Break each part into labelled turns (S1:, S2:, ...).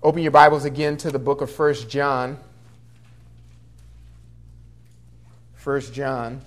S1: Open your Bibles again to the book of 1 John. 1 John.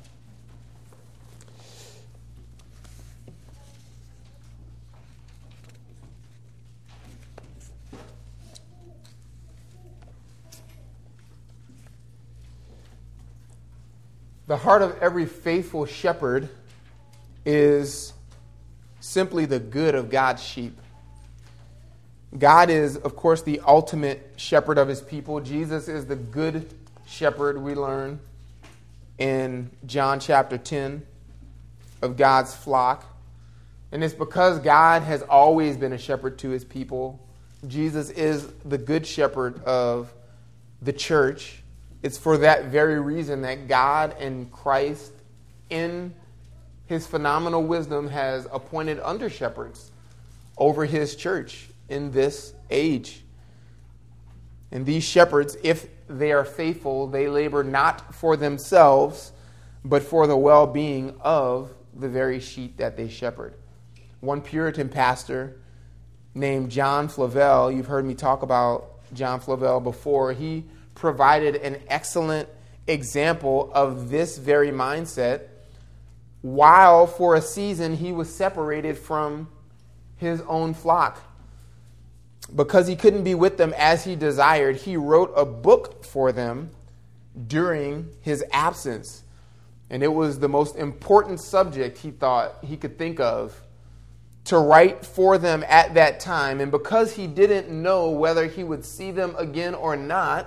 S1: The heart of every faithful shepherd is simply the good of God's sheep. God is, of course, the ultimate shepherd of his people. Jesus is the good shepherd, we learn in John chapter 10, of God's flock. And it's because God has always been a shepherd to his people. Jesus is the good shepherd of the church. It's for that very reason that God and Christ, in his phenomenal wisdom, has appointed under shepherds over his church in this age. And these shepherds, if they are faithful, they labor not for themselves, but for the well-being of the very sheep that they shepherd. One Puritan pastor named John Flavel, you've heard me talk about John Flavel before, he provided an excellent example of this very mindset while for a season he was separated from his own flock. Because he couldn't be with them as he desired, he wrote a book for them during his absence. And it was the most important subject he thought he could think of to write for them at that time. And because he didn't know whether he would see them again or not,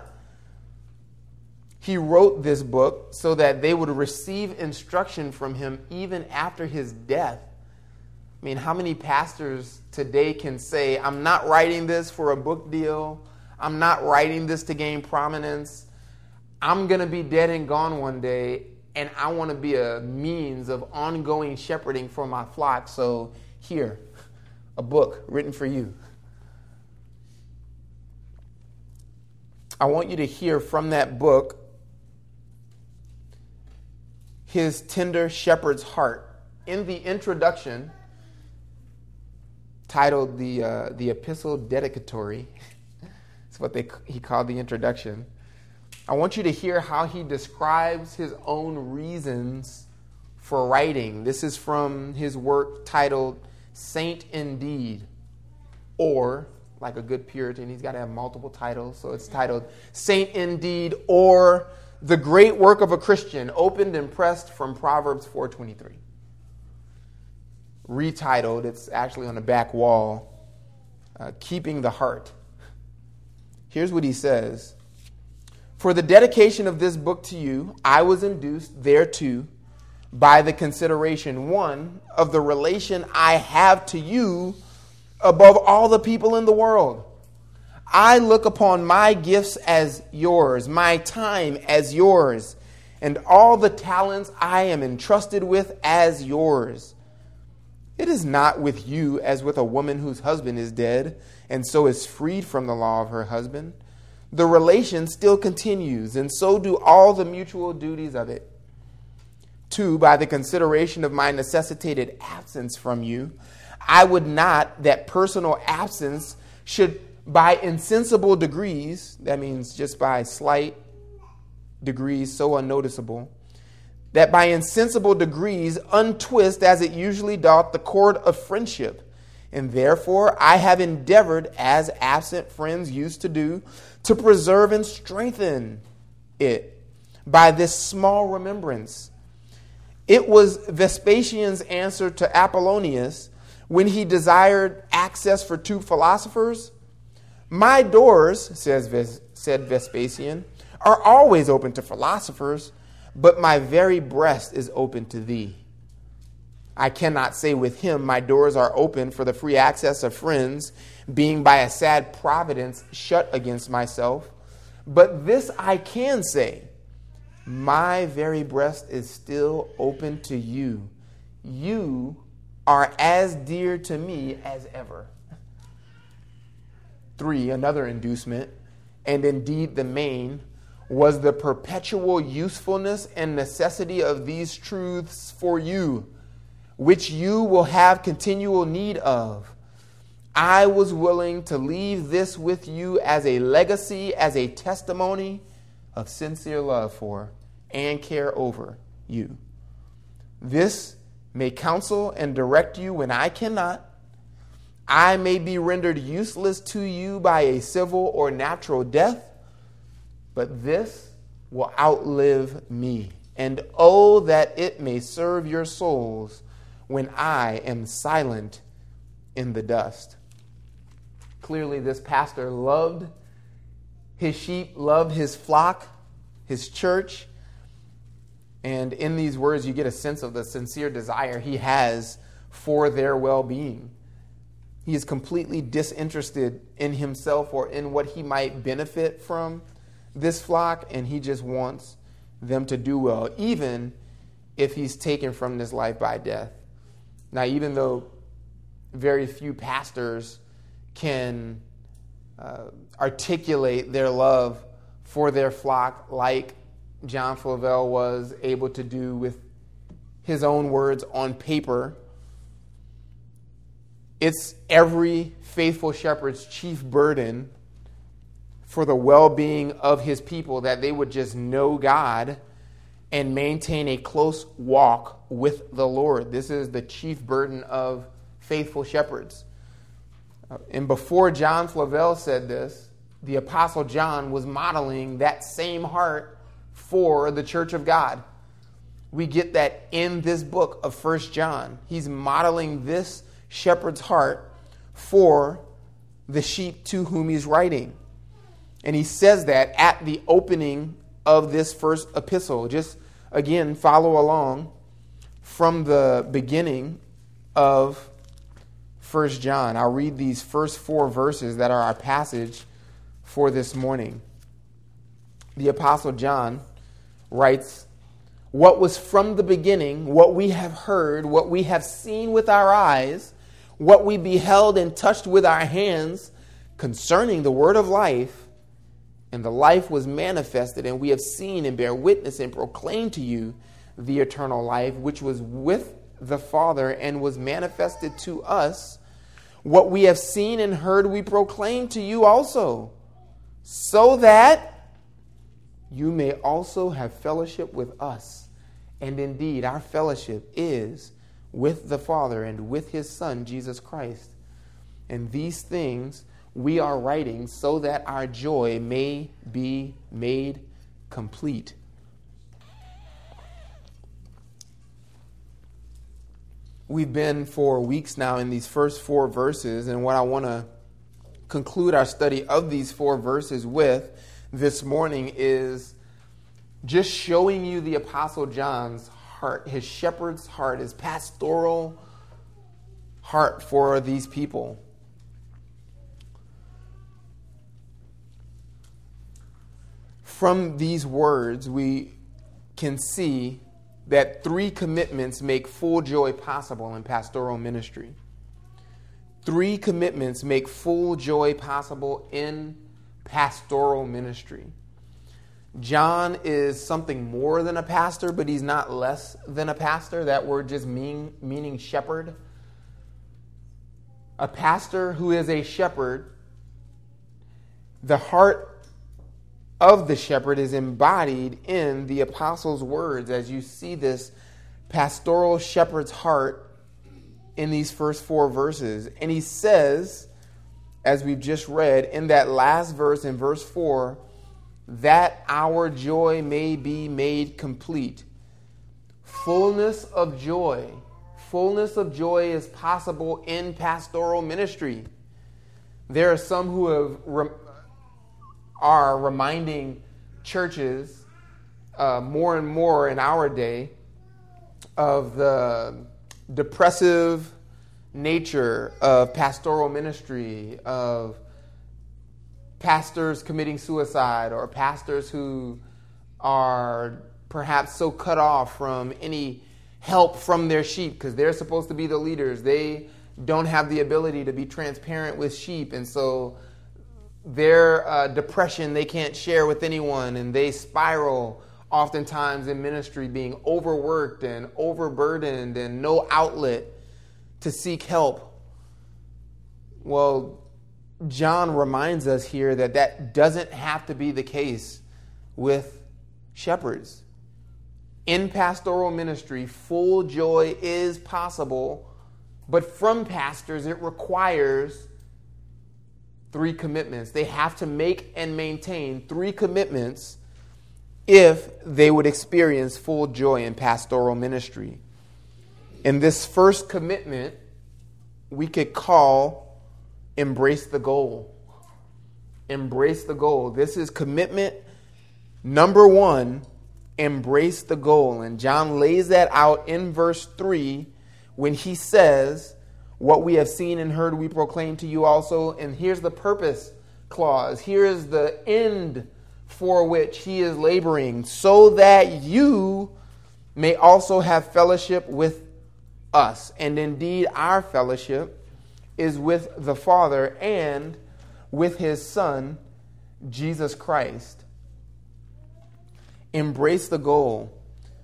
S1: he wrote this book so that they would receive instruction from him even after his death. I mean, how many pastors today can say, I'm not writing this for a book deal. I'm not writing this to gain prominence. I'm going to be dead and gone one day, and I want to be a means of ongoing shepherding for my flock. So here, a book written for you. I want you to hear from that book his tender shepherd's heart. In the introduction, titled the Epistle Dedicatory, that's what he called the introduction. I want you to hear how he describes his own reasons for writing. This is from his work titled Saint Indeed, or, like a good Puritan, he's got to have multiple titles, so it's titled Saint Indeed, or The Great Work of a Christian, opened and pressed from Proverbs 4:23. Retitled, it's actually on the back wall, Keeping the Heart. Here's what he says. For the dedication of this book to you, I was induced thereto by the consideration, one, of the relation I have to you above all the people in the world. I look upon my gifts as yours, my time as yours, and all the talents I am entrusted with as yours. It is not with you as with a woman whose husband is dead and so is freed from the law of her husband. The relation still continues, and so do all the mutual duties of it. Two, by the consideration of my necessitated absence from you, I would not that personal absence should by insensible degrees, that means just by slight degrees so unnoticeable, that by insensible degrees untwist as it usually doth the cord of friendship. And therefore I have endeavored, as absent friends used to do, to preserve and strengthen it by this small remembrance. It was Vespasian's answer to Apollonius when he desired access for two philosophers. My doors, said Vespasian, are always open to philosophers, but my very breast is open to thee. I cannot say with him, my doors are open for the free access of friends, being by a sad providence shut against myself. But this I can say, my very breast is still open to you. You are as dear to me as ever. 3, another inducement, and indeed the main, was the perpetual usefulness and necessity of these truths for you, which you will have continual need of. I was willing to leave this with you as a legacy, as a testimony of sincere love for and care over you. This may counsel and direct you when I cannot. I may be rendered useless to you by a civil or natural death, but this will outlive me. And oh, that it may serve your souls when I am silent in the dust. Clearly, this pastor loved his sheep, loved his flock, his church. And in these words, you get a sense of the sincere desire he has for their well-being. He is completely disinterested in himself or in what he might benefit from this flock, and he just wants them to do well, even if he's taken from this life by death. Now, even though very few pastors can articulate their love for their flock like John Flavel was able to do with his own words on paper, it's every faithful shepherd's chief burden for the well-being of his people that they would just know God and maintain a close walk with the Lord. This is the chief burden of faithful shepherds. And before John Flavel said this, the Apostle John was modeling that same heart for the church of God. We get that in this book of 1 John. He's modeling this shepherd's heart for the sheep to whom he's writing. And he says that at the opening of this first epistle. Just, again, follow along from the beginning of 1 John. I'll read these first 4 verses that are our passage for this morning. The Apostle John writes, "What was from the beginning, what we have heard, what we have seen with our eyes, what we beheld and touched with our hands concerning the word of life, and the life was manifested, and we have seen and bear witness and proclaim to you the eternal life, which was with the Father and was manifested to us. What we have seen and heard we proclaim to you also, so that you may also have fellowship with us. And indeed, our fellowship is with the Father and with his Son, Jesus Christ. And these things we are writing so that our joy may be made complete." We've been for weeks now in these first 4 verses, and what I want to conclude our study of these 4 verses with this morning is just showing you the Apostle John's heart, his shepherd's heart, his pastoral heart for these people. From these words, we can see that 3 commitments make full joy possible in pastoral ministry. 3 commitments make full joy possible in pastoral ministry. John is something more than a pastor, but he's not less than a pastor. That word just meaning shepherd. A pastor who is a shepherd, the heart of the shepherd is embodied in the apostle's words as you see this pastoral shepherd's heart in these first 4 verses. And he says, as we've just read, in that last verse, in verse 4, that our joy may be made complete. Fullness of joy. Fullness of joy is possible in pastoral ministry. There are some who are reminding churches more and more in our day of the depressive nature of pastoral ministry, of pastors committing suicide, or pastors who are perhaps so cut off from any help from their sheep because they're supposed to be the leaders. They don't have the ability to be transparent with sheep, and so their depression they can't share with anyone, and they spiral oftentimes in ministry, being overworked and overburdened and no outlet to seek help. Well, John reminds us here that that doesn't have to be the case with shepherds. In pastoral ministry, full joy is possible, but from pastors it requires 3 commitments. They have to make and maintain 3 commitments if they would experience full joy in pastoral ministry. And this first commitment we could call embrace the goal. Embrace the goal. This is commitment number 1, embrace the goal. And John lays that out in verse 3 when he says, what we have seen and heard we proclaim to you also. And here's the purpose clause. Here is the end for which he is laboring, so that you may also have fellowship with us. And indeed, our fellowship is with the Father and with his Son, Jesus Christ. Embrace the goal.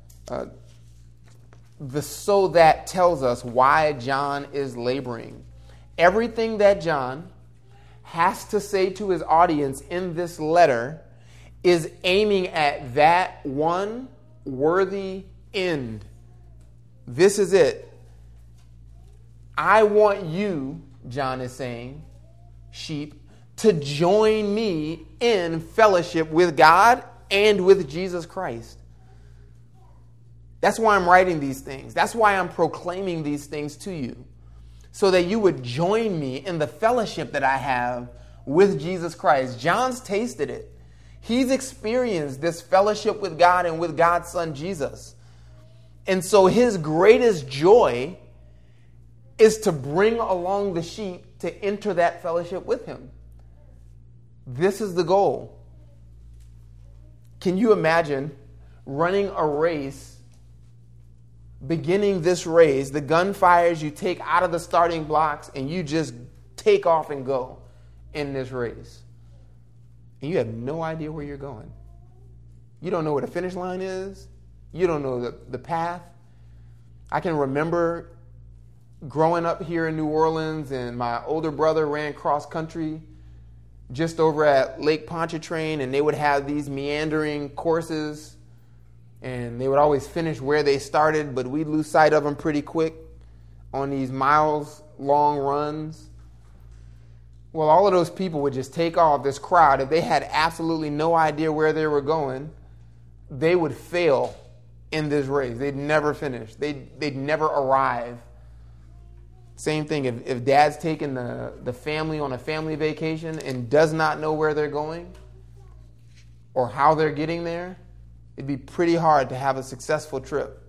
S1: The so that tells us why John is laboring. Everything that John has to say to his audience in this letter is aiming at that one worthy end. This is it. I want you, John is saying, sheep, to join me in fellowship with God and with Jesus Christ. That's why I'm writing these things. That's why I'm proclaiming these things to you, so that you would join me in the fellowship that I have with Jesus Christ. John's tasted it. He's experienced this fellowship with God and with God's Son, Jesus. And so his greatest joy is to bring along the sheep to enter that fellowship with him. This is the goal. Can you imagine running a race, beginning this race, the gun fires, you take out of the starting blocks, and you just take off and go in this race? And you have no idea where you're going. You don't know where the finish line is. You don't know the path. I can remember growing up here in New Orleans, and my older brother ran cross country just over at Lake Pontchartrain, and they would have these meandering courses, and they would always finish where they started, but we'd lose sight of them pretty quick on these miles-long runs. Well, all of those people would just take off, this crowd. If they had absolutely no idea where they were going, they would fail in this race. They'd never finish. They'd never arrive. Same thing, if dad's taking the family on a family vacation and does not know where they're going or how they're getting there, it'd be pretty hard to have a successful trip.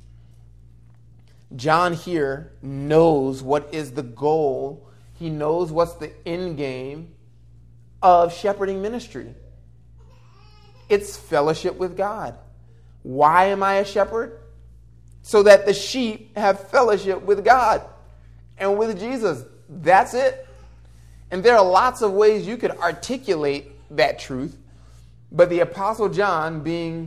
S1: John here knows what is the goal. He knows what's the end game of shepherding ministry. It's fellowship with God. Why am I a shepherd? So that the sheep have fellowship with God and with Jesus. That's it. And there are lots of ways you could articulate that truth, but the Apostle John, being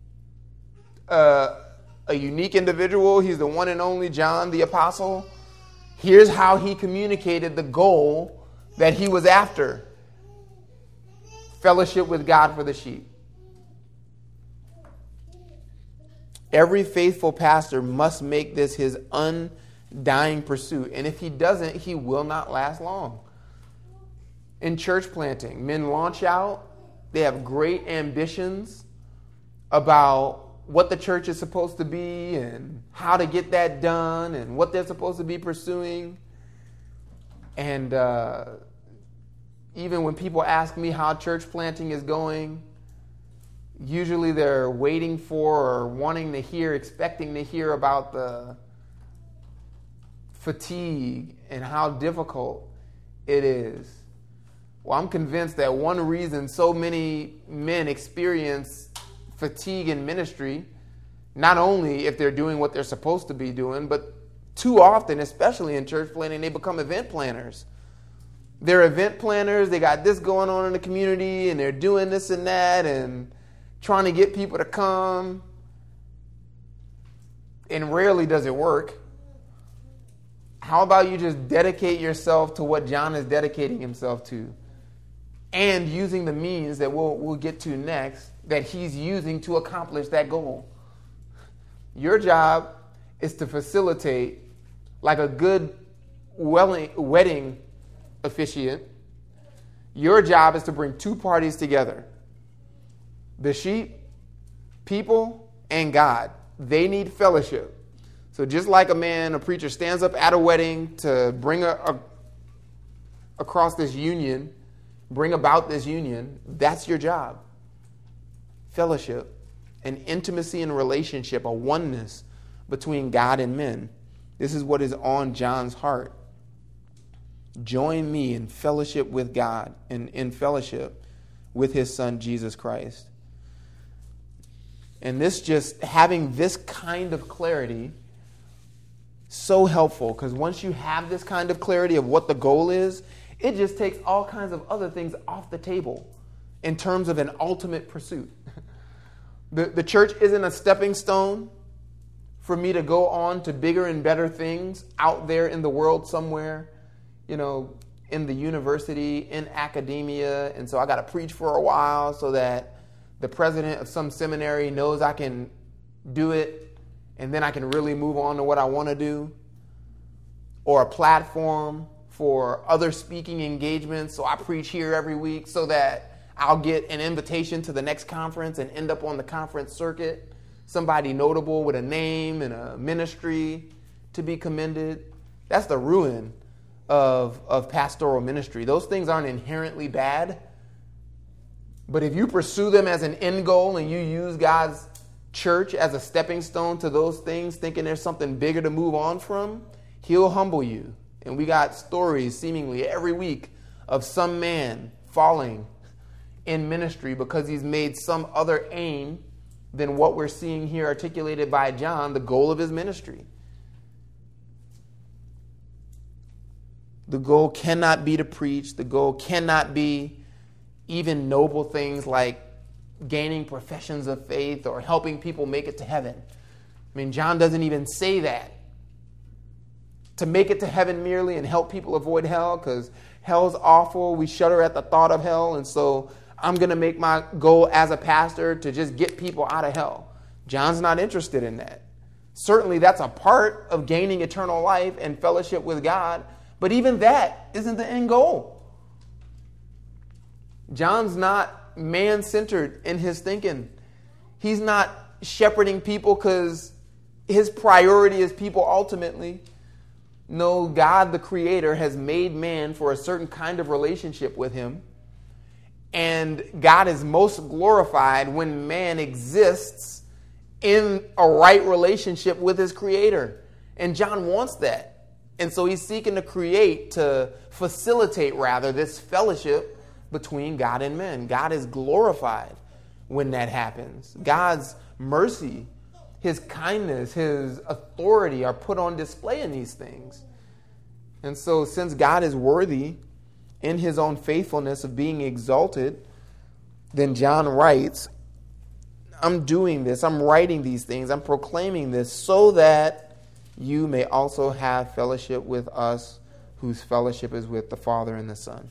S1: a unique individual, he's the one and only John the Apostle, here's how he communicated the goal that he was after: fellowship with God for the sheep. Every faithful pastor must make this his undying pursuit. And if he doesn't, he will not last long. In church planting, men launch out. They have great ambitions about what the church is supposed to be and how to get that done and what they're supposed to be pursuing. And even when people ask me how church planting is going, usually they're waiting for or wanting to hear, expecting to hear about the fatigue and how difficult it is. Well, I'm convinced that one reason so many men experience fatigue in ministry, not only if they're doing what they're supposed to be doing, but too often, especially in church planting, they become event planners. They're event planners. They got this going on in the community, and they're doing this and that, and trying to get people to come. And rarely does it work. How about you just dedicate yourself to what John is dedicating himself to, and using the means that we'll get to next that he's using to accomplish that goal? Your job is to facilitate, like a good wedding officiant. Your job is to bring two parties together. The sheep, people, and God. They need fellowship. So just like a preacher stands up at a wedding to bring across this union, bring about this union, that's your job. Fellowship, an intimacy and relationship, a oneness between God and men. This is what is on John's heart. Join me in fellowship with God and in fellowship with his son, Jesus Christ. And having this kind of clarity, so helpful, because once you have this kind of clarity of what the goal is, it just takes all kinds of other things off the table in terms of an ultimate pursuit. The church isn't a stepping stone for me to go on to bigger and better things out there in the world somewhere, in the university, in academia. And so I got to preach for a while so that the president of some seminary knows I can do it, and then I can really move on to what I want to do. Or a platform for other speaking engagements, so I preach here every week so that I'll get an invitation to the next conference and end up on the conference circuit. Somebody notable with a name and a ministry to be commended. That's the ruin of pastoral ministry. Those things aren't inherently bad. But if you pursue them as an end goal and you use God's church as a stepping stone to those things, thinking there's something bigger to move on from, he'll humble you. And we got stories seemingly every week of some man falling in ministry because he's made some other aim than what we're seeing here articulated by John, the goal of his ministry. The goal cannot be to preach. The goal cannot be even noble things like gaining professions of faith or helping people make it to heaven. I mean, John doesn't even say that. To make it to heaven merely and help people avoid hell, because hell's awful. We shudder at the thought of hell, and so I'm going to make my goal as a pastor to just get people out of hell. John's not interested in that. Certainly that's a part of gaining eternal life and fellowship with God, but even that isn't the end goal. John's not man-centered in his thinking. He's not shepherding people because his priority is people ultimately. No, God the Creator has made man for a certain kind of relationship with him. And God is most glorified when man exists in a right relationship with his Creator. And John wants that. And so he's seeking to facilitate this fellowship between God and men. God is glorified when that happens. God's mercy, his kindness, his authority are put on display in these things. And so since God is worthy in his own faithfulness of being exalted, then John writes, I'm doing this, I'm writing these things, I'm proclaiming this so that you may also have fellowship with us, whose fellowship is with the Father and the Son.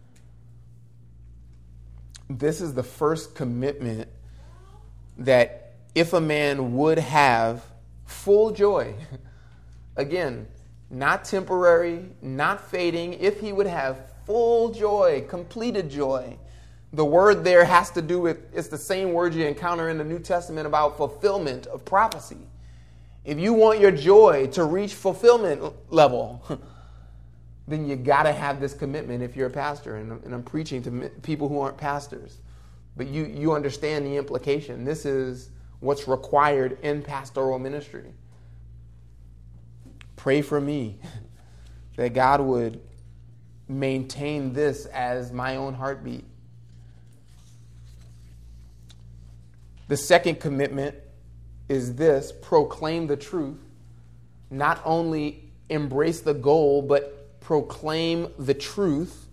S1: This is the first commitment that if a man would have full joy, again, not temporary, not fading, if he would have full joy, completed joy. The word there has to do with, it's the same word you encounter in the New Testament about fulfillment of prophecy. If you want your joy to reach fulfillment level, then you got to have this commitment if you're a pastor. And I'm preaching to people who aren't pastors. But you understand the implication. This is what's required in pastoral ministry. Pray for me that God would maintain this as my own heartbeat. The second commitment is this: proclaim the truth. Not only embrace the goal, but proclaim the truth.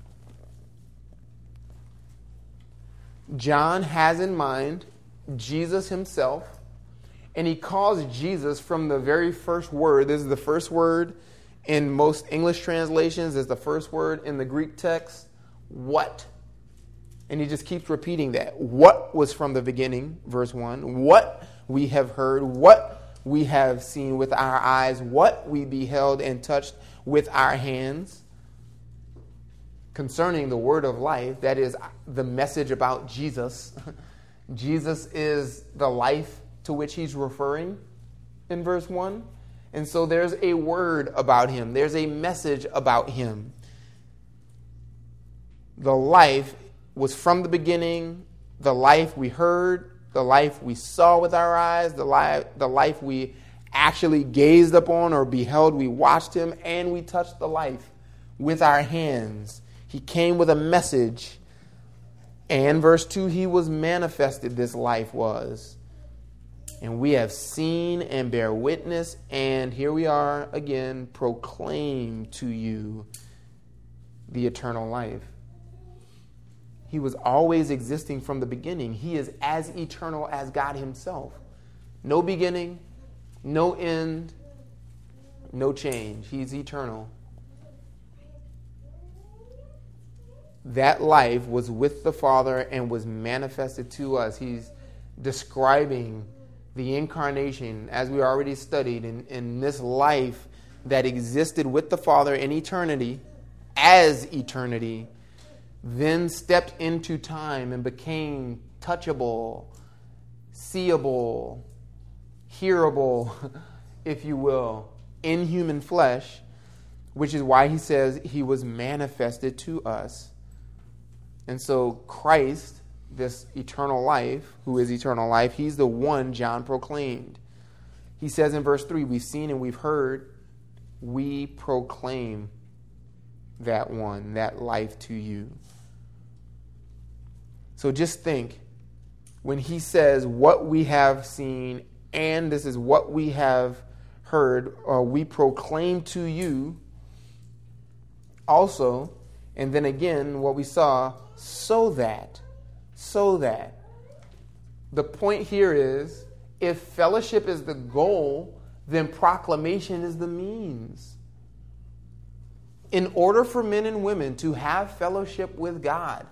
S1: John has in mind Jesus himself, and he calls Jesus from the very first word. This is the first word in most English translations is the first word in the Greek text, what. And he just keeps repeating that. What was from the beginning, verse 1. What we have heard, what we have seen with our eyes, what we beheld and touched with our hands. Concerning the word of life, that is the message about Jesus. Jesus is the life to which he's referring in verse 1. And so there's a word about him. There's a message about him. The life was from the beginning, the life we heard, the life we saw with our eyes, the life we actually gazed upon or beheld. We watched him and we touched the life with our hands. He came with a message. And verse 2, he was manifested, this life was. And we have seen and bear witness, and here we are again, proclaim to you the eternal life. He was always existing from the beginning. He is as eternal as God himself. No beginning, no end, no change. He's eternal. That life was with the Father and was manifested to us. He's describing the incarnation, as we already studied, in this life that existed with the Father in eternity, as eternity, then stepped into time and became touchable, seeable, hearable, if you will, in human flesh, which is why he says he was manifested to us. And so Christ, this eternal life, who is eternal life, he's the one John proclaimed. He says in verse 3, we've seen and we've heard, we proclaim that one, that life to you. So just think, when he says what we have seen and this is what we have heard, we proclaim to you also, and then again what we saw, so that. The point here is, if fellowship is the goal, then proclamation is the means. In order for men and women to have fellowship with God,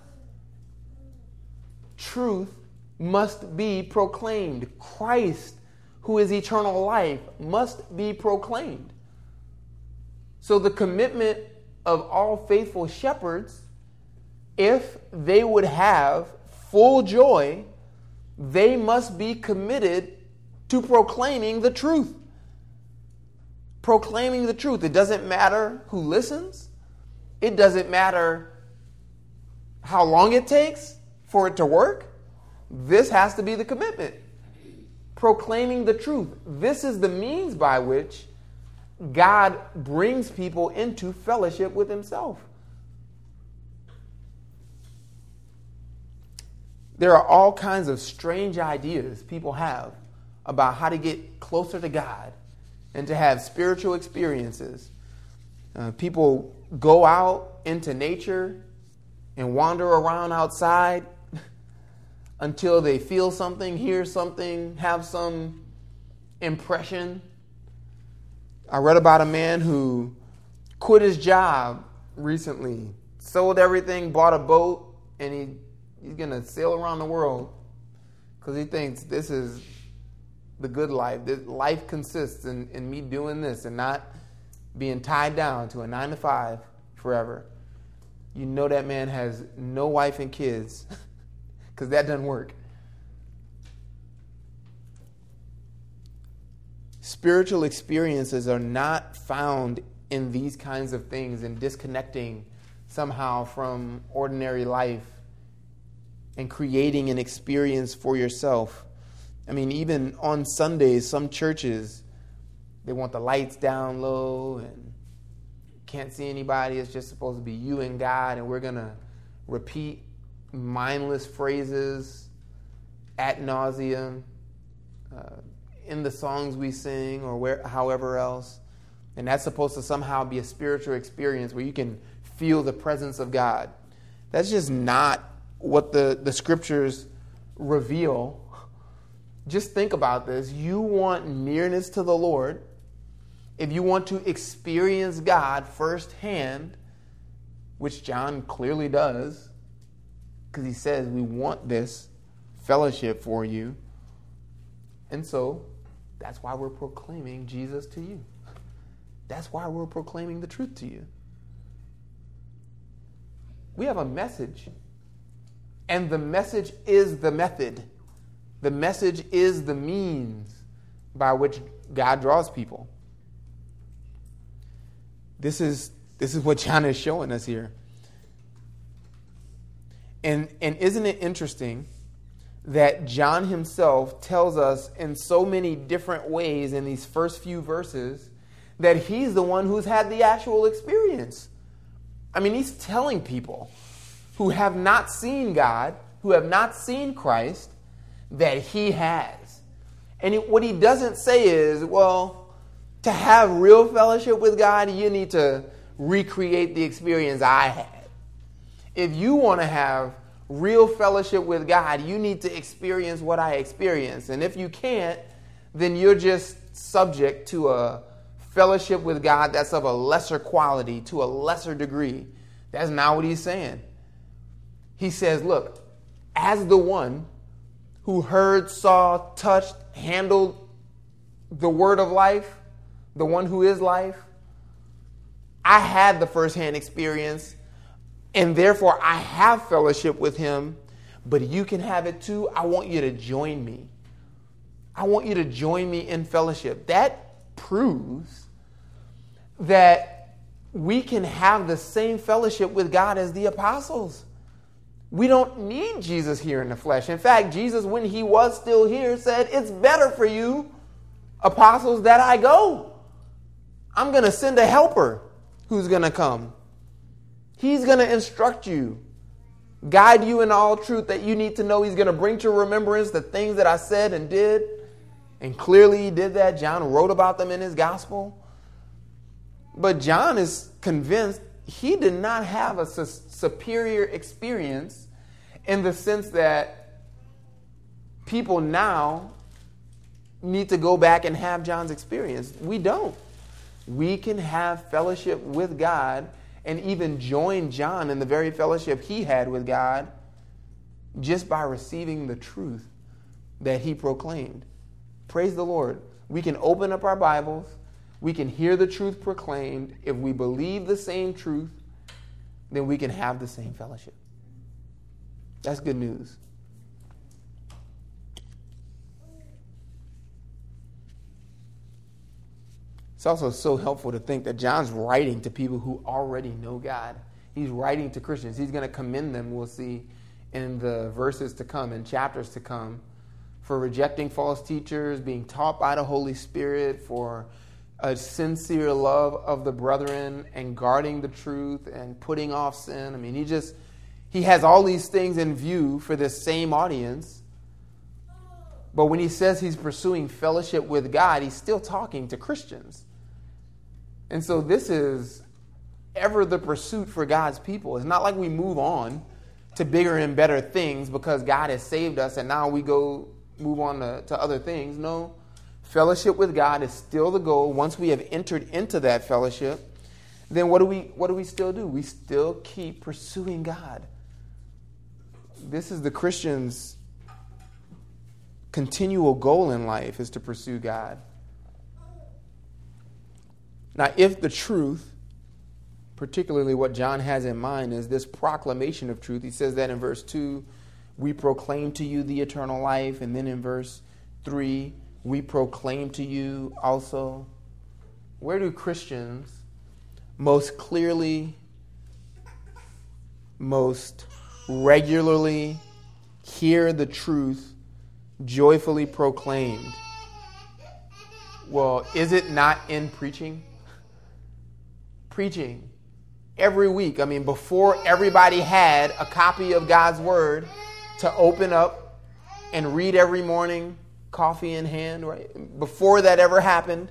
S1: truth must be proclaimed. Christ, who is eternal life, must be proclaimed. So the commitment of all faithful shepherds, if they would have full joy, they must be committed to proclaiming the truth. Proclaiming the truth. It doesn't matter who listens. It doesn't matter how long it takes for it to work. This has to be the commitment. Proclaiming the truth. This is the means by which God brings people into fellowship with himself. There are all kinds of strange ideas people have about how to get closer to God and to have spiritual experiences. People go out into nature and wander around outside until they feel something, hear something, have some impression. I read about a man who quit his job recently, sold everything, bought a boat, and he's going to sail around the world because he thinks this is the good life. This life consists in me doing this and not being tied down to a 9-to-5 forever. You know that man has no wife and kids because that doesn't work. Spiritual experiences are not found in these kinds of things and disconnecting somehow from ordinary life and creating an experience for yourself. I mean, even on Sundays, some churches, they want the lights down low and can't see anybody. It's just supposed to be you and God, and we're going to repeat mindless phrases ad nauseum in the songs we sing or however else. And that's supposed to somehow be a spiritual experience where you can feel the presence of God. That's just not what the scriptures reveal. Just think about this. You want nearness to the Lord. if you want to experience God firsthand, which John clearly does, because he says we want this fellowship for you. And so that's why we're proclaiming Jesus to you. That's why we're proclaiming the truth to you. We have a message, and the message is the method. The message is the means by which God draws people. This is what John is showing us here. And isn't it interesting that John himself tells us in so many different ways in these first few verses that he's the one who's had the actual experience. I mean, he's telling people who have not seen God, who have not seen Christ, that he has. And what he doesn't say is, well, to have real fellowship with God, you need to recreate the experience I had. If you want to have real fellowship with God, you need to experience what I experienced. And if you can't, then you're just subject to a fellowship with God that's of a lesser quality, to a lesser degree. That's not what he's saying. He says, look, as the one who heard, saw, touched, handled the word of life, the one who is life, I had the firsthand experience, and therefore I have fellowship with him, but you can have it too. I want you to join me. I want you to join me in fellowship. That proves that we can have the same fellowship with God as the apostles. We don't need Jesus here in the flesh. In fact, Jesus, when he was still here, said, it's better for you, apostles, that I go. I'm going to send a helper who's going to come. He's going to instruct you, guide you in all truth that you need to know. He's going to bring to remembrance the things that I said and did. And clearly he did that. John wrote about them in his gospel. But John is convinced he did not have a superior experience in the sense that people now need to go back and have John's experience. We don't. We can have fellowship with God and even join John in the very fellowship he had with God just by receiving the truth that he proclaimed. Praise the Lord. We can open up our Bibles. We can hear the truth proclaimed. If we believe the same truth, then we can have the same fellowship. That's good news. It's also so helpful to think that John's writing to people who already know God. He's writing to Christians. He's going to commend them, we'll see in the verses to come, in chapters to come, for rejecting false teachers, being taught by the Holy Spirit, for a sincere love of the brethren and guarding the truth and putting off sin. I mean, he has all these things in view for this same audience. But when he says he's pursuing fellowship with God, he's still talking to Christians. And so this is ever the pursuit for God's people. It's not like we move on to bigger and better things because God has saved us and now we go move on to other things. No, fellowship with God is still the goal. Once we have entered into that fellowship, then what do we still do? We still keep pursuing God. This is the Christian's continual goal in life, is to pursue God. Now, if the truth, particularly what John has in mind, is this proclamation of truth, he says that in verse 2, we proclaim to you the eternal life. And then in verse 3, we proclaim to you also. Where do Christians most clearly, most regularly hear the truth joyfully proclaimed? Well, is it not in preaching? Preaching every week. I mean, before everybody had a copy of God's Word to open up and read every morning, coffee in hand, right? Before that ever happened,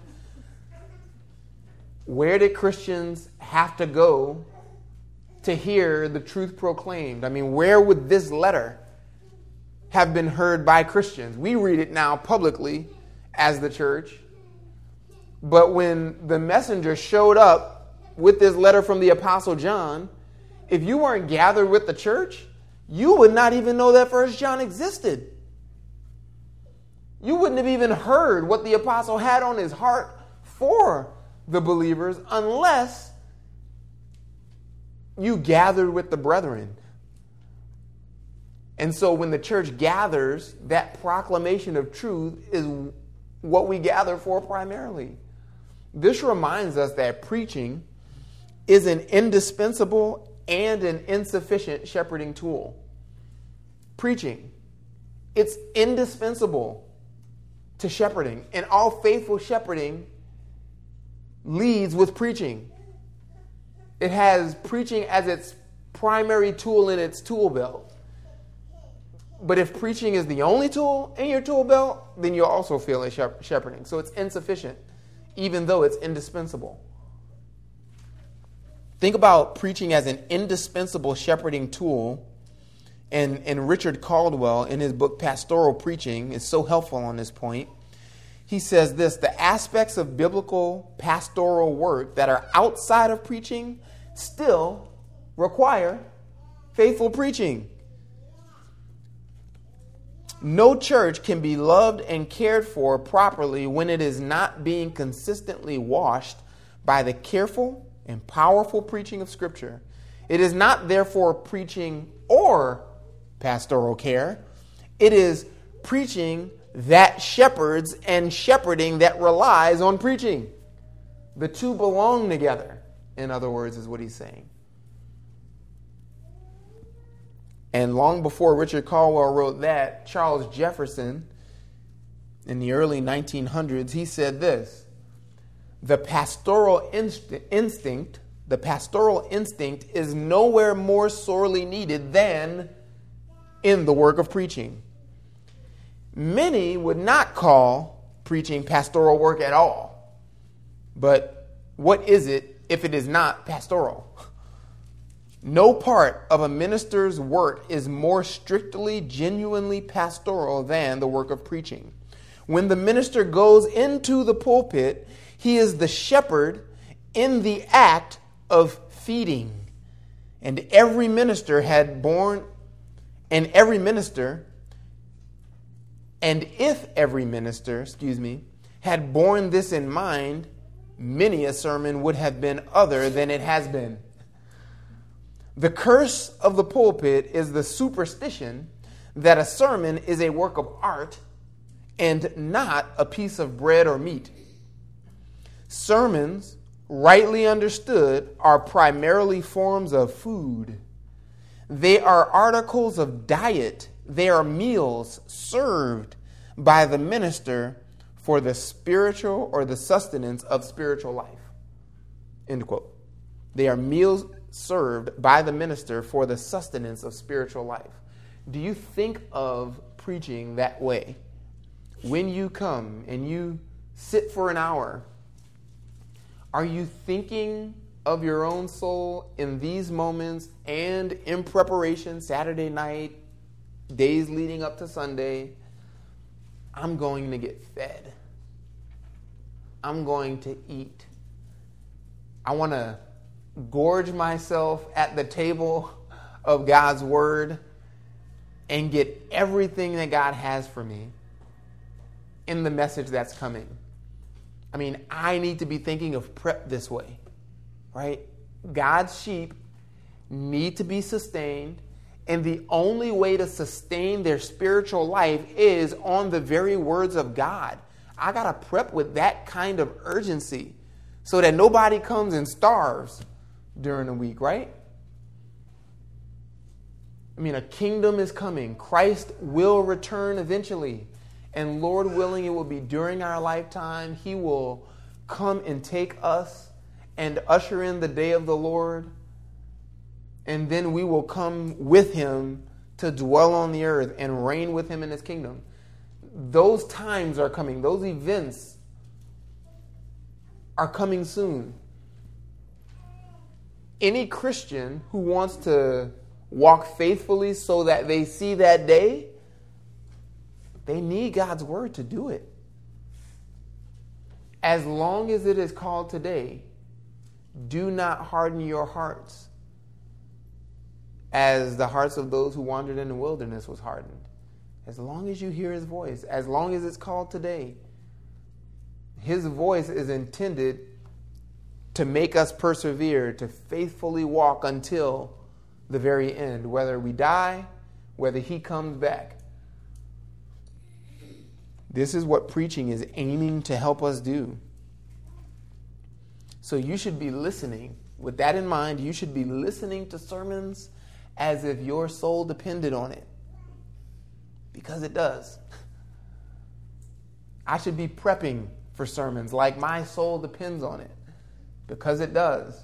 S1: where did Christians have to go to hear the truth proclaimed? I mean, where would this letter have been heard by Christians? We read it now publicly as the church. But when the messenger showed up with this letter from the Apostle John, if you weren't gathered with the church, you would not even know that 1 John existed. You wouldn't have even heard what the apostle had on his heart for the believers unless you gathered with the brethren. And so when the church gathers, that proclamation of truth is what we gather for primarily. This reminds us that preaching is an indispensable and an insufficient shepherding tool. Preaching, it's indispensable to shepherding, and all faithful shepherding leads with preaching. It has preaching as its primary tool in its tool belt. But if preaching is the only tool in your tool belt, then you'll also fail at shepherding. So it's insufficient, even though it's indispensable. Think about preaching as an indispensable shepherding tool. And Richard Caldwell, in his book Pastoral Preaching, is so helpful on this point. He says this: the aspects of biblical pastoral work that are outside of preaching still require faithful preaching. No church can be loved and cared for properly when it is not being consistently washed by the careful and powerful preaching of Scripture. It is not therefore preaching or pastoral care. It is preaching that shepherds and shepherding that relies on preaching. The two belong together, in other words, is what he's saying. And long before Richard Caldwell wrote that, Charles Jefferson, in the early 1900s, he said this: the pastoral instinct is nowhere more sorely needed than in the work of preaching. Many would not call preaching pastoral work at all. But what is it if it is not pastoral? No part of a minister's work is more strictly, genuinely pastoral than the work of preaching. When the minister goes into the pulpit, he is the shepherd in the act of feeding. And if every minister had borne this in mind, many a sermon would have been other than it has been. The curse of the pulpit is the superstition that a sermon is a work of art and not a piece of bread or meat. Sermons, rightly understood, are primarily forms of food. They are articles of diet. They are meals served by the minister for the spiritual or the sustenance of spiritual life. End quote. They are meals served by the minister for the sustenance of spiritual life. Do you think of preaching that way? When you come and you sit for an hour, are you thinking of your own soul in these moments and in preparation Saturday night, days leading up to Sunday? I'm going to get fed. I'm going to eat. I want to gorge myself at the table of God's word and get everything that God has for me in the message that's coming. I mean, I need to be thinking of prep this way, right? God's sheep need to be sustained, and the only way to sustain their spiritual life is on the very words of God. I got to prep with that kind of urgency so that nobody comes and starves during the week, right? I mean, a kingdom is coming. Christ will return eventually. And Lord willing, it will be during our lifetime. He will come and take us and usher in the day of the Lord. And then we will come with him to dwell on the earth and reign with him in his kingdom. Those times are coming. Those events are coming soon. Any Christian who wants to walk faithfully so that they see that day, they need God's word to do it. As long as it is called today, do not harden your hearts as the hearts of those who wandered in the wilderness was hardened. As long as you hear his voice, as long as it's called today, his voice is intended to make us persevere, to faithfully walk until the very end, whether we die, whether he comes back. This is what preaching is aiming to help us do. So you should be listening. With that in mind, you should be listening to sermons as if your soul depended on it. Because it does. I should be prepping for sermons like my soul depends on it. Because it does.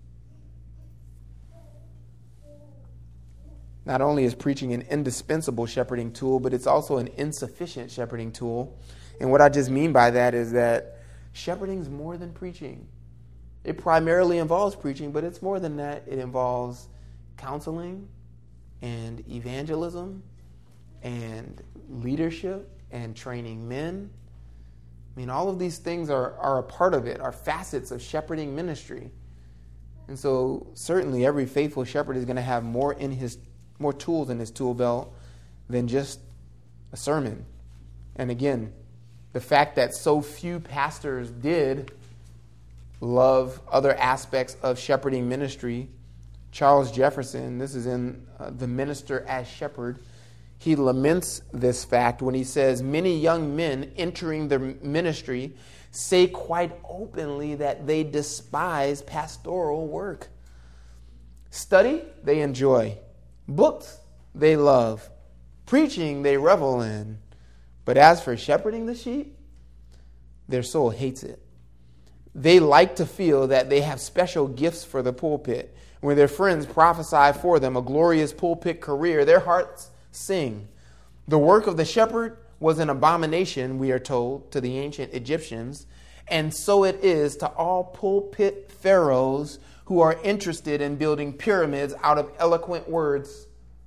S1: Not only is preaching an indispensable shepherding tool, but it's also an insufficient shepherding tool. And what I just mean by that is that shepherding is more than preaching. It primarily involves preaching, but it's more than that. It involves counseling and evangelism and leadership and training men. I mean, all of these things are a part of it, are facets of shepherding ministry. And so certainly every faithful shepherd is going to have more tools in his tool belt than just a sermon. And again, the fact that so few pastors did love other aspects of shepherding ministry. Charles Jefferson, this is in The Minister as Shepherd, he laments this fact when he says, many young men entering the ministry say quite openly that they despise pastoral work. Study, they enjoy. Books, they love. Preaching, they revel in. But as for shepherding the sheep, their soul hates it. They like to feel that they have special gifts for the pulpit. When their friends prophesy for them a glorious pulpit career, their hearts sing. The work of the shepherd was an abomination, we are told, to the ancient Egyptians, and so it is to all pulpit pharaohs who are interested in building pyramids out of eloquent words.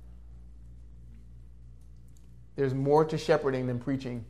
S1: There's more to shepherding than preaching.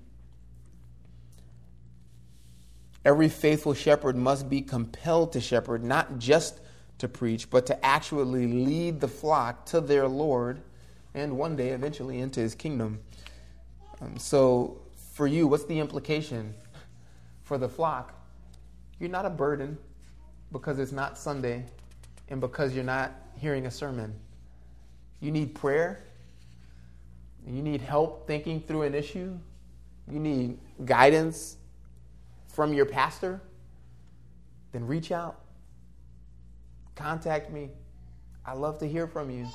S1: Every faithful shepherd must be compelled to shepherd, not just to preach, but to actually lead the flock to their Lord and one day eventually into his kingdom. So for you, what's the implication for the flock? You're not a burden because it's not Sunday and because you're not hearing a sermon. You need prayer. You need help thinking through an issue. You need guidance from your pastor. Then reach out. Contact me. I love to hear from you.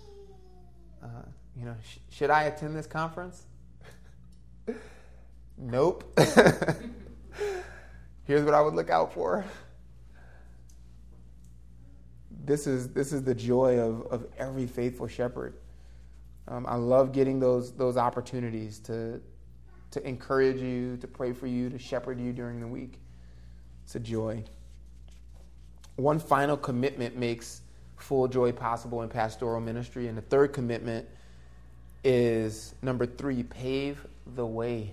S1: Should I attend this conference? Nope. Here's what I would look out for. This is the joy of every faithful shepherd. I love getting those opportunities to encourage you, to pray for you, to shepherd you during the week. It's a joy. One final commitment makes full joy possible in pastoral ministry. And the third commitment is number 3, pave the way.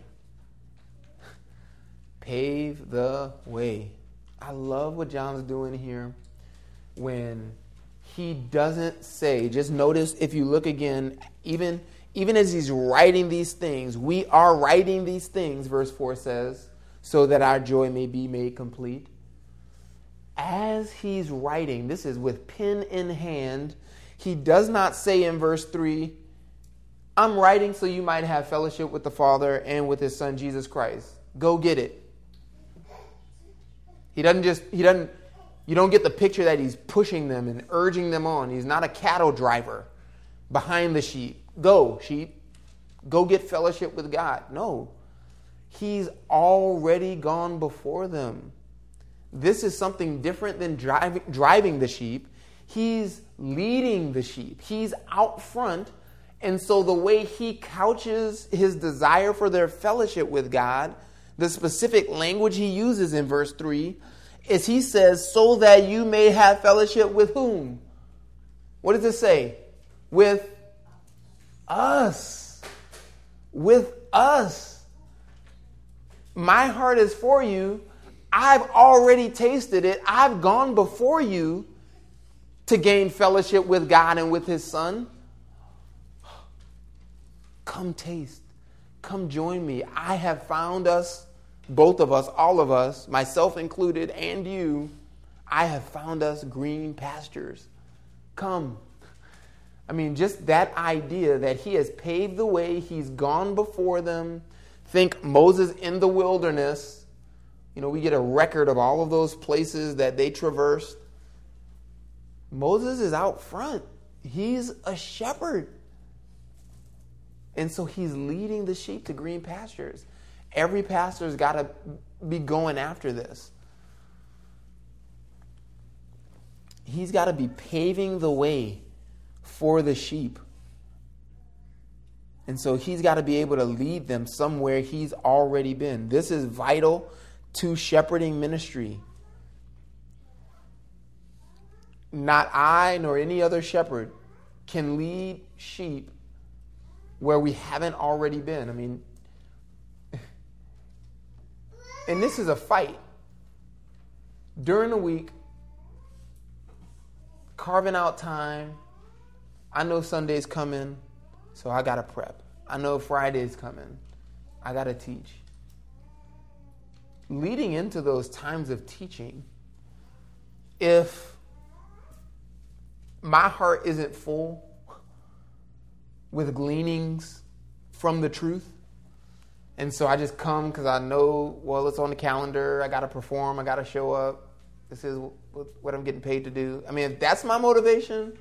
S1: Pave the way. I love what John's doing here when he doesn't say, just notice if you look again, even as he's writing these things, we are writing these things, verse 4 says, so that our joy may be made complete. As he's writing, this is with pen in hand, he does not say in verse 3, I'm writing so you might have fellowship with the Father and with his Son, Jesus Christ. Go get it. You don't get the picture that he's pushing them and urging them on. He's not a cattle driver behind the sheep. Go, sheep. Go get fellowship with God. No. He's already gone before them. This is something different than driving the sheep. He's leading the sheep. He's out front. And so the way he couches his desire for their fellowship with God, the specific language he uses in verse 3, is he says, so that you may have fellowship with whom? What does it say? With us. With us. My heart is for you. I've already tasted it. I've gone before you to gain fellowship with God and with his Son. Come taste. Come join me. I have found us, both of us, all of us, myself included, and you. I have found us green pastures. Come. I mean, just that idea that he has paved the way, he's gone before them. Think Moses in the wilderness. You know, we get a record of all of those places that they traversed. Moses is out front. He's a shepherd. And so he's leading the sheep to green pastures. Every pastor's got to be going after this. He's got to be paving the way for the sheep. And so he's got to be able to lead them somewhere he's already been. This is vital to shepherding ministry. Not I nor any other shepherd can lead sheep where we haven't already been. I mean, and this is a fight. During the week, carving out time. I know Sunday's coming, so I got to prep. I know Friday's coming. I got to teach. Leading into those times of teaching, if my heart isn't full with gleanings from the truth, and so I just come because I know, well, it's on the calendar, I got to perform, I got to show up, this is what I'm getting paid to do. I mean, if that's my motivation,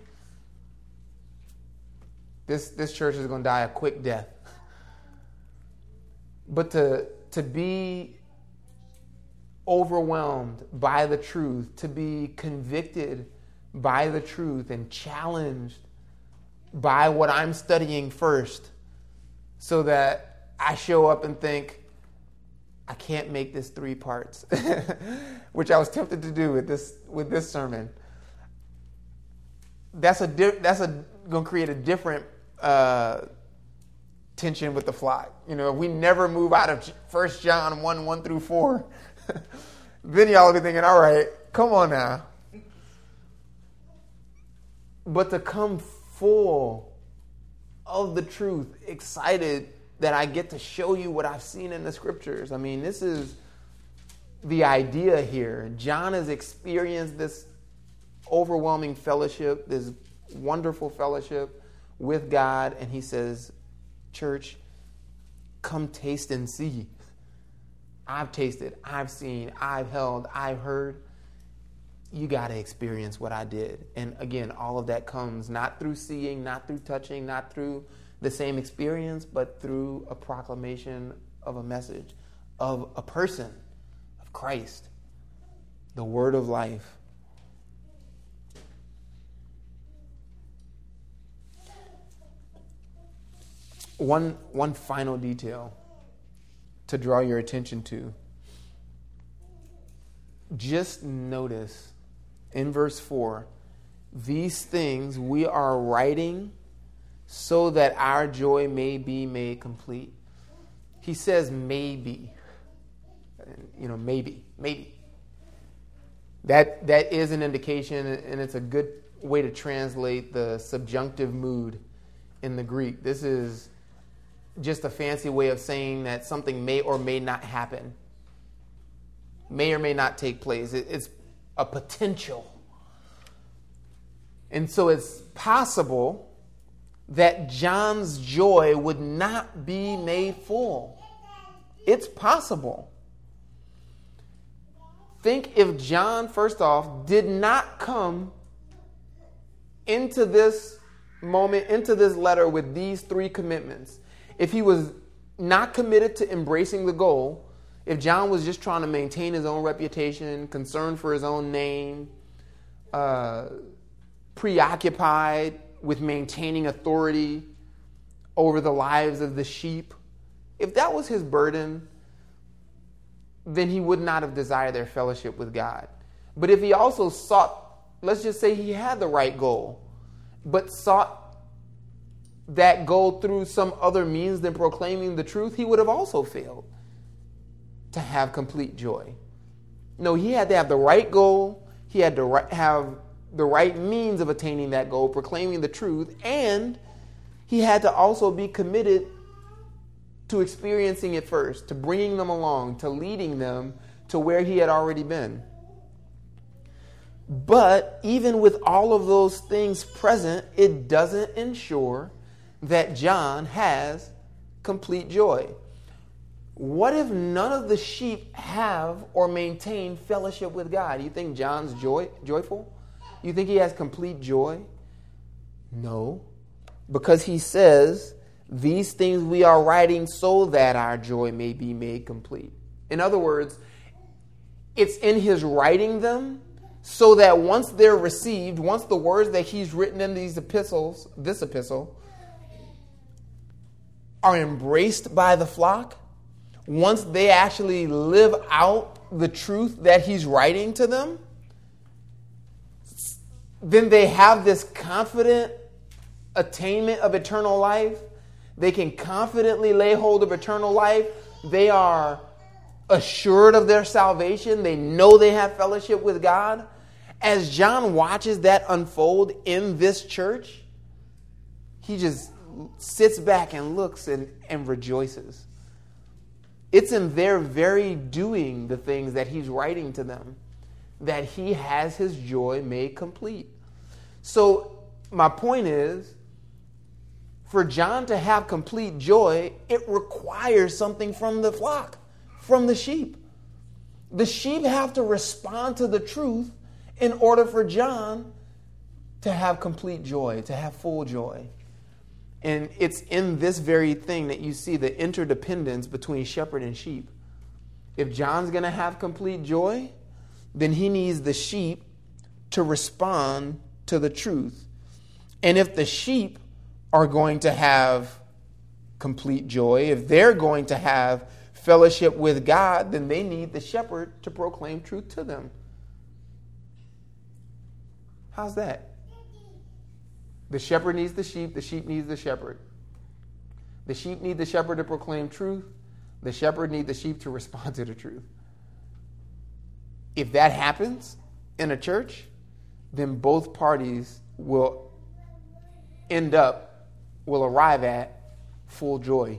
S1: this church is going to die a quick death. But to be overwhelmed by the truth, to be convicted by the truth and challenged by what I'm studying first, so that I show up and think, I can't make this 3 parts, which I was tempted to do with this sermon. That's going to create a different tension with the flock. You know, if we never move out of 1 John 1 through 4, then y'all will be thinking, all right, come on now. But to come full of the truth, excited that I get to show you what I've seen in the scriptures. I mean, this is the idea here. John has experienced this overwhelming fellowship, this wonderful fellowship with God, and he says, church, come taste and see. I've tasted, I've seen, I've held, I've heard. You got to experience what I did. And again, all of that comes not through seeing, not through touching, not through the same experience, but through a proclamation of a message, of a person, of Christ, the word of life. One final detail to draw your attention to. Just notice in verse 4, these things we are writing so that our joy may be made complete. He says maybe. You know, maybe. That is an indication, and it's a good way to translate the subjunctive mood in the Greek. This is just a fancy way of saying that something may or may not happen, may or may not take place. It's a potential. And so it's possible that John's joy would not be made full. It's possible. Think if John, first off, did not come into this moment, into this letter with these 3 commitments. If he was not committed to embracing the goal, if John was just trying to maintain his own reputation, concerned for his own name, preoccupied with maintaining authority over the lives of the sheep, if that was his burden, then he would not have desired their fellowship with God. But if he also sought, let's just say he had the right goal, but sought that goal through some other means than proclaiming the truth, he would have also failed to have complete joy. No, he had to have the right goal. He had to have the right means of attaining that goal, proclaiming the truth, and he had to also be committed to experiencing it first, to bringing them along, to leading them to where he had already been. But even with all of those things present, it doesn't ensure that John has complete joy. What if none of the sheep have or maintain fellowship with God? You think John's joyful? You think he has complete joy? No, because he says, these things we are writing so that our joy may be made complete. In other words, it's in his writing them so that once they're received, once the words that he's written in this epistle, are embraced by the flock, once they actually live out the truth that he's writing to them, then they have this confident attainment of eternal life. They can confidently lay hold of eternal life. They are assured of their salvation. They know they have fellowship with God. As John watches that unfold in this church, he just sits back and looks and rejoices. It's in their very doing the things that he's writing to them that he has his joy made complete. So my point is, for John to have complete joy, it requires something from the flock, from the sheep. The sheep have to respond to the truth in order for John to have complete joy, to have full joy. And it's in this very thing that you see the interdependence between shepherd and sheep. If John's going to have complete joy, then he needs the sheep to respond to the truth. And if the sheep are going to have complete joy, if they're going to have fellowship with God, then they need the shepherd to proclaim truth to them. How's that? The shepherd needs the sheep needs the shepherd. The sheep need the shepherd to proclaim truth. The shepherd needs the sheep to respond to the truth. If that happens in a church, then both parties will arrive at full joy.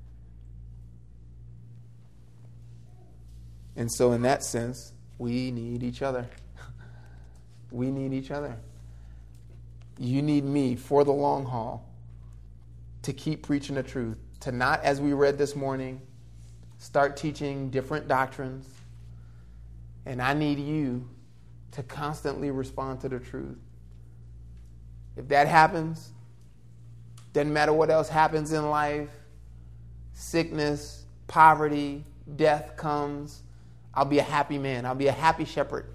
S1: And so in that sense, we need each other. We need each other. You need me for the long haul to keep preaching the truth, to not, as we read this morning, start teaching different doctrines. And I need you to constantly respond to the truth. If that happens, doesn't matter what else happens in life, sickness, poverty, death comes, I'll be a happy man. I'll be a happy shepherd.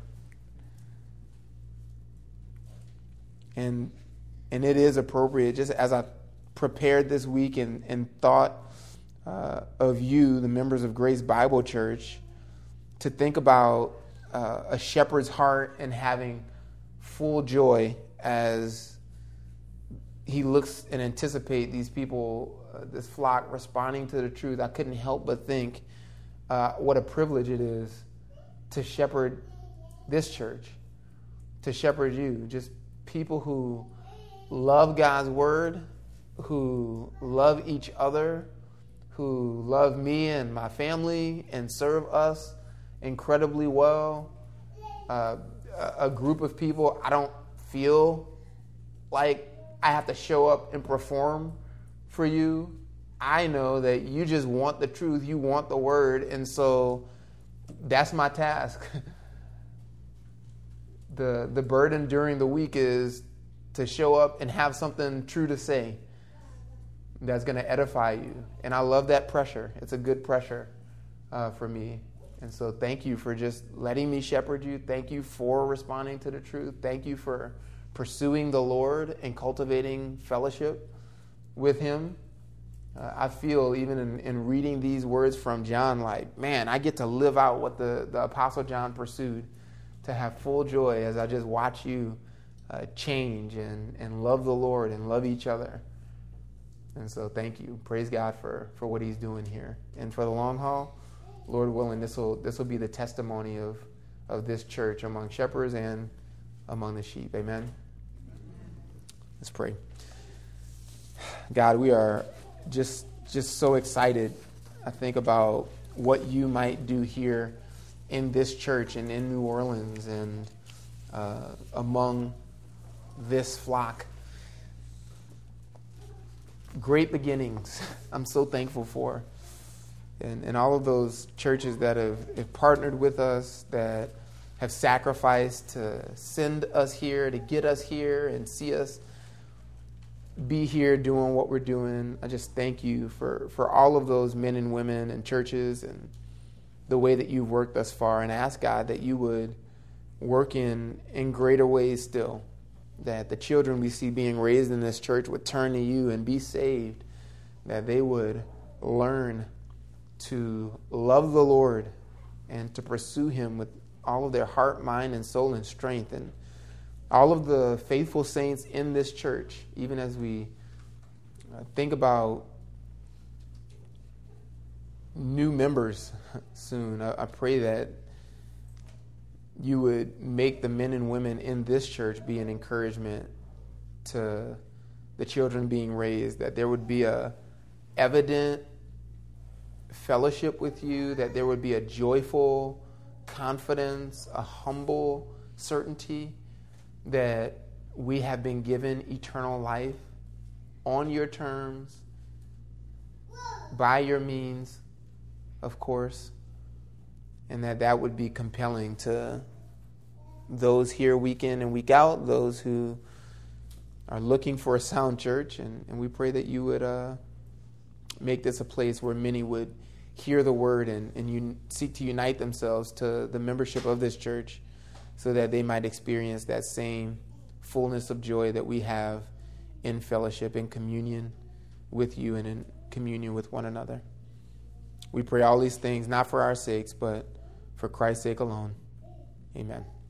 S1: And it is appropriate, just as I prepared this week and thought of you, the members of Grace Bible Church, to think about a shepherd's heart and having full joy as he looks and anticipates these people, this flock, responding to the truth. I couldn't help but think what a privilege it is to shepherd this church, to shepherd you, just people who love God's word, who love each other, who love me and my family and serve us incredibly well. A group of people I don't feel like I have to show up and perform for you. I know that you just want the truth, you want the word, and so that's my task. The burden during the week is to show up and have something true to say that's going to edify you. And I love that pressure. It's a good pressure for me. And so thank you for just letting me shepherd you. Thank you for responding to the truth. Thank you for pursuing the Lord and cultivating fellowship with him. I feel even in reading these words from John, like, man, I get to live out what the Apostle John pursued, to have full joy as I just watch you change and love the Lord and love each other. And so thank you. Praise God for what he's doing here. And for the long haul, Lord willing, this will be the testimony of of this church among shepherds and among the sheep. Amen. Let's pray. God, we are just so excited, I think, about what you might do here in this church and in New Orleans and among this flock. Great beginnings I'm so thankful for. And all of those churches that have partnered with us, that have sacrificed to send us here, to get us here and see us be here doing what we're doing. I just thank you for all of those men and women and churches and the way that you've worked thus far, and ask, God, that you would work in greater ways still, that the children we see being raised in this church would turn to you and be saved, that they would learn to love the Lord and to pursue him with all of their heart, mind, and soul and strength. And all of the faithful saints in this church, even as we think about new members soon, I pray that you would make the men and women in this church be an encouragement to the children being raised, that there would be a evident fellowship with you, that there would be a joyful confidence, a humble certainty that we have been given eternal life on your terms, by your means, of course, and that would be compelling to those here week in and week out, those who are looking for a sound church, and we pray that you would make this a place where many would hear the word and you seek to unite themselves to the membership of this church, so that they might experience that same fullness of joy that we have in fellowship, in communion with you and in communion with one another. We pray all these things, not for our sakes, but for Christ's sake alone. Amen.